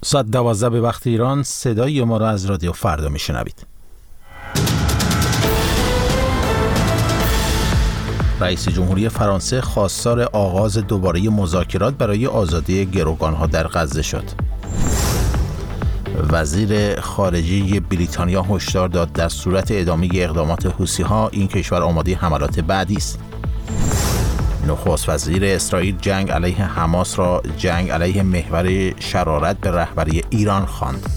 ساعت 12 به وقت ایران صدای ما را از رادیو فردا میشنوید. رئیس جمهوری فرانسه خواستار آغاز دوباره مذاکرات برای آزادی گروگانها در غزه شد. وزیر خارجه بریتانیا هشدار داد در صورت ادامه اقدامات حوثی‌ها این کشور آماده حملات بعدی است. نخست وزیر اسرائیل جنگ علیه حماس را جنگ علیه محور شرارت به رهبری ایران خواند.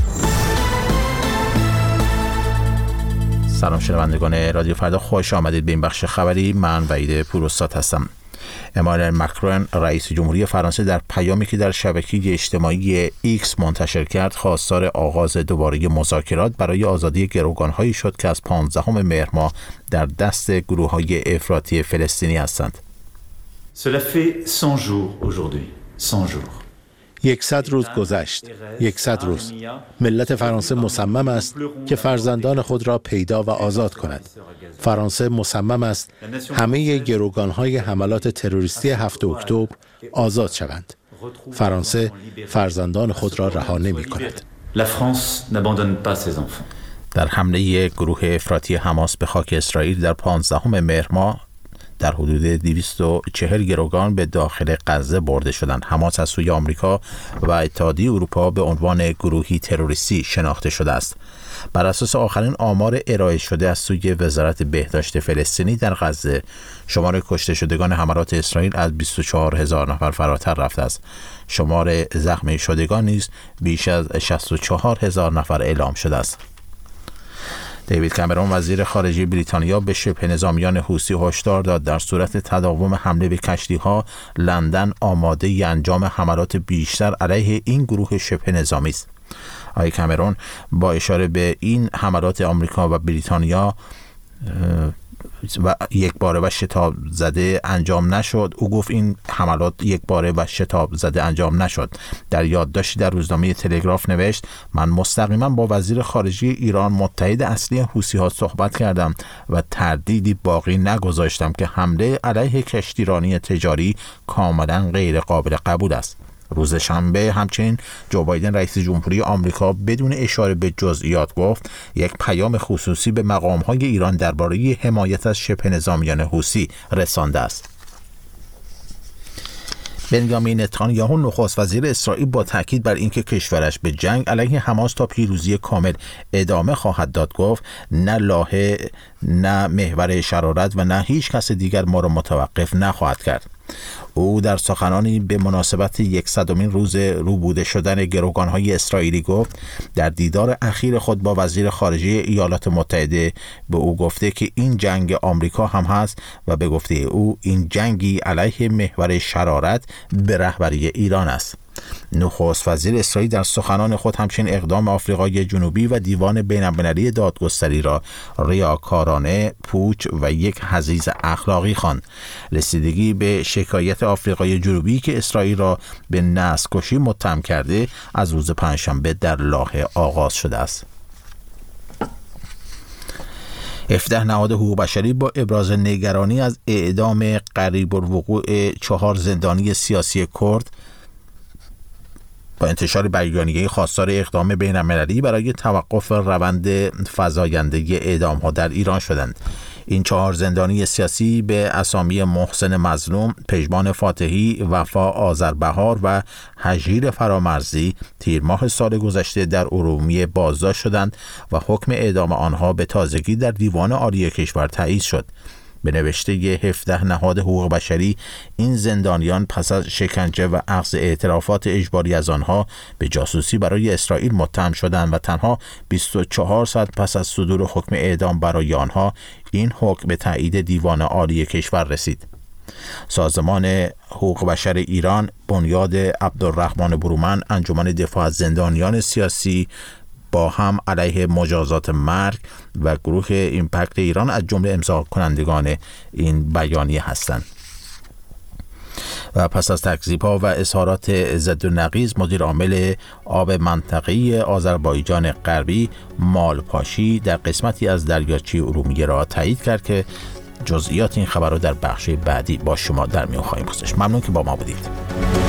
سلام شنوندگان رادیو فردا، خوش آمدید به این بخش خبری. من وحید پوراستاد هستم. امانوئل ماکرون رئیس جمهوری فرانسه در پیامی که در شبکه اجتماعی ایکس منتشر کرد خواستار آغاز دوباره مذاکرات برای آزادی گروگان‌هایی شد که از 15 مهر ماه در دست گروه‌های افراطی فلسطینی هستند. Cela fait 100 jours aujourd'hui. 100 jours. 100 روز گذشت. 100 روز. ملت فرانسه مصمم است که فرزندان خود را پیدا و آزاد کند. فرانسه مصمم است همه گروگان‌های حملات تروریستی 7 اکتبر آزاد شوند. فرانسه فرزندان خود را رها نمی‌کند. La France n'abandonne pas ses enfants. در حمله گروه افراطی حماس به خاک اسرائیل در 15 مهر ماه در حدود 240 گروگان به داخل غزه برده شدند. حماس از سوی آمریکا و اتحادیه اروپا به عنوان گروهی تروریستی شناخته شده است. بر اساس آخرین آمار ارائه شده از سوی وزارت بهداشت فلسطینی در غزه، شمار کشته شدگان حملات اسرائیل از 24,000 نفر فراتر رفته است. شمار زخمی شدگان نیز بیش از 64,000 نفر اعلام شده است. دیوید کامرون وزیر خارجه بریتانیا به شبه نظامیان حوثی هشدار داد در صورت تداوم حمله به کشتی‌ها، لندن آماده انجام حملات بیشتر علیه این گروه شبه نظامی است. آقای کامرون با اشاره به این حملات آمریکا و بریتانیا و یک باره و شتاب زده انجام نشد. او گفت این حملات یک باره و شتاب زده انجام نشد. در یادداشتی در روزنامه تلگراف نوشت: من مستقیما با وزیر خارجه ایران متحد اصلی حوثی‌ها صحبت کردم و تردیدی باقی نگذاشتم که حمله علیه کشتیرانی تجاری کاملا غیر قابل قبول است. روز شنبه همچنین جو بایدن رئیس جمهوری آمریکا بدون اشاره به جزئیات گفت یک پیام خصوصی به مقام‌های ایران درباره حمایت از شبه نظامیان حوثی رسانده است. بنیامین نتانیاهو نخست وزیر اسرائیل با تاکید بر اینکه کشورش به جنگ علیه حماس تا پیروزی کامل ادامه خواهد داد گفت: نه لاهه، نه محور شرارت و نه هیچ کس دیگر ما را متوقف نخواهد کرد. او در سخنانی به مناسبت 100مین روز روبوده شدن گروگان‌های اسرائیلی گفت: در دیدار اخیر خود با وزیر خارجه ایالات متحده به او گفته که این جنگ آمریکا هم هست و به گفته او این جنگی علیه محور شرارت به رهبری ایران است. نخست وزیر اسرائیل در سخنان خود همچنین اقدام آفریقای جنوبی و دیوان بین‌المللی دادگستری را ریاکارانه، پوچ و یک حضیض اخلاقی خواند. رسیدگی به شکایت آفریقای جنوبی که اسرائیل را به نسل‌کشی متهم کرده از روز پنجشنبه در لاهه آغاز شده است. 17 نهاد حقوق بشری با ابراز نگرانی از اعدام قریب الوقوع 4 زندانی سیاسی کرد با انتشار بیانیه خواستار اقدام بین‌المللی برای توقف روند فزاینده اعدام‌ها در ایران شدند. این 4 زندانی سیاسی به اسامی محسن مظلوم، پژمان فاتحی، وفا آذربهار و هجیر فرامرزی تیر ماه سال گذشته در ارومیه بازداشت شدند و حکم اعدام آنها به تازگی در دیوان عالی کشور تایید شد. به نوشته 17 نهاد حقوق بشری، این زندانیان پس از شکنجه و اخذ اعترافات اجباری از آنها به جاسوسی برای اسرائیل متهم شدند و تنها 24 ساعت پس از صدور حکم اعدام برای آنها این حکم به تایید دیوان عالی کشور رسید. سازمان حقوق بشر ایران، بنیاد عبدالرحمن برومند، انجمن دفاع از زندانیان سیاسی با هم علیه مجازات مرگ و گروه ایمپکت ایران از جمله امضا کنندگان این بیانیه هستند. و پس از تکذیب‌ها و اظهارات ضد و نقیض، مدیر عامل آب منطقه‌ای آذربایجان غربی مالپاشی در قسمتی از دریاچه ارومیه را تایید کرد که جزئیات این خبر را در بخش بعدی با شما در میان خواهیم گذاشت. ممنون که با ما بودید.